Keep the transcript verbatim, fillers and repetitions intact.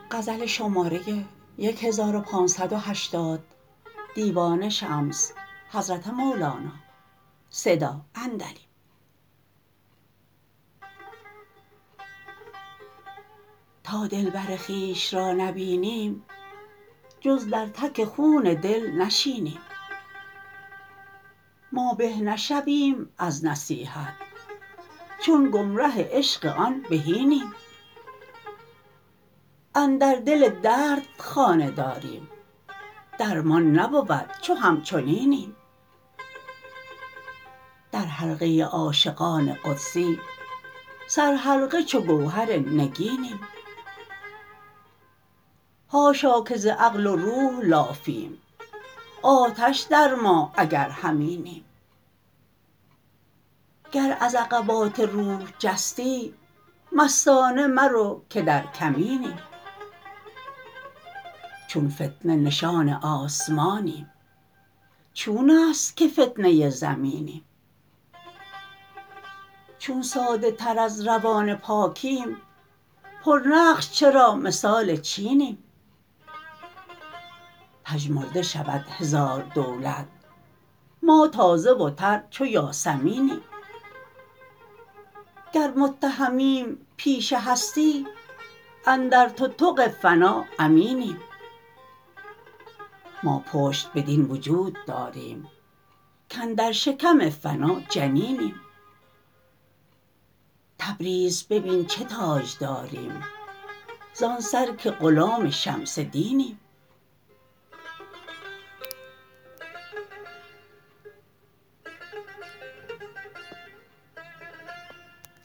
غزل شماره هزار و پانصد و هشتاد دیوان شمس حضرت مولانا صدا اندلی تا دلبر خویش را نبینیم جز در تک خون دل نشینیم ما به نشویم از نصیحت چون گمره عشق آن بهینیم اندر دل درد خانه داریم درمان نبود چو همچنینیم در حلقه عاشقان قدسی سرحلقه چو گوهر نگینیم حاشا که ز عقل و روح لافیم آتش در ما اگر همینیم گر از عقبات روح جستی مستانه مرو که در کمینیم چون فتنه نشان آسمانیم چون است که فتنه زمینیم چون ساده تر از روان پاکیم پرنقش چرا مثال چینیم پژمرده شود هزار دولت ما تازه و تر چو یاسمینیم گر متهمیم پیش هستی اندر تتق فنا امینیم ما پشت بدین وجود داریم کاندر شکم فنا جنینیم تبریز ببین چه تاج داریم زان سر که غلام شمس دینیم